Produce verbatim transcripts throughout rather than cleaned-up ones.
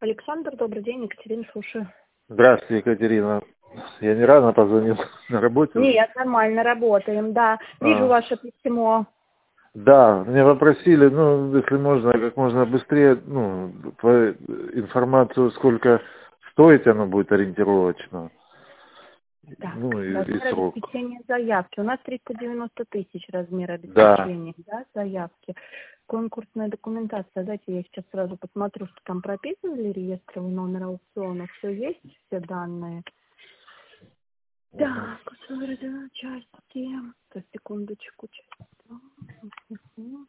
Александр, добрый день, Екатерина, слушаю. Здравствуйте, Екатерина. Я не рано позвонил, на работе уже? Нет, нормально работаем, да. Вижу А, ваше письмо. да, меня попросили, ну, если можно, как можно быстрее, ну, по- информацию, сколько стоить оно будет ориентировочно, Так, ну, и, и размер срок. обеспечения заявки. У нас триста девяносто тысяч размер Да, обеспечения, да, заявки. Конкурсная документация. Давайте я сейчас сразу посмотрю, что там прописано для реестрового номера аукциона. Все есть, все данные. Так, утверждена части. Так, секундочку. часть два. Мгм.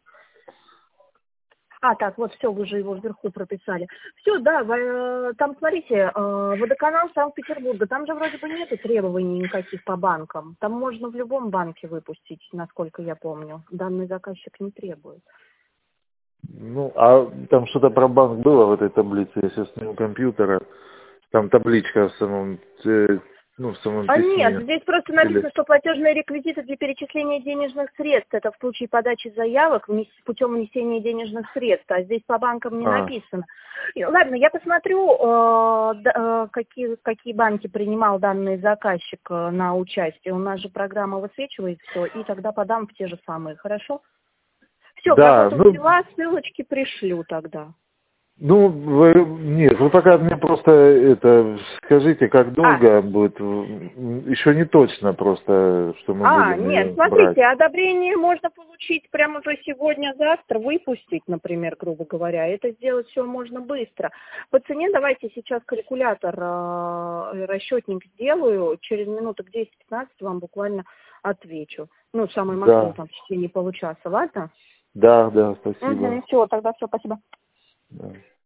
А, так, вот все, вы же его вверху прописали. Все, да, вы, э, там, смотрите, э, водоканал Санкт-Петербурга, там же вроде бы нету требований никаких по банкам. Там можно в любом банке выпустить, насколько я помню. Данный заказчик не требует. ну, а там что-то про банк было в этой таблице, я сейчас сниму компьютера, там табличка в самом, э, ну, в самом А нет, письме. здесь просто Или... написано, что платежные реквизиты для перечисления денежных средств. Это в случае подачи заявок внес- путем внесения денежных средств. А здесь по банкам не А, написано. И, ладно, я посмотрю, э, д- э, какие, какие банки принимал данный заказчик э, на участие. У нас же программа высвечивает все, и тогда подам в те же самые. Хорошо? Все, да, грамоту ну, взяла, ссылочки пришлю тогда. ну, вы, нет, вы пока мне просто это скажите, как А, долго будет, м, еще не точно просто, что мы А, будем нет, ее брать. смотрите, одобрение можно получить прямо же сегодня-завтра, выпустить, например, грубо говоря. Это сделать все можно быстро. По цене давайте сейчас калькулятор, э, расчетник сделаю, через минуток десять-пятнадцать вам буквально отвечу. Ну, самый максимум Да, там в течение получаса, ладно? да, да, спасибо. Угу, все, тогда все, спасибо. Да.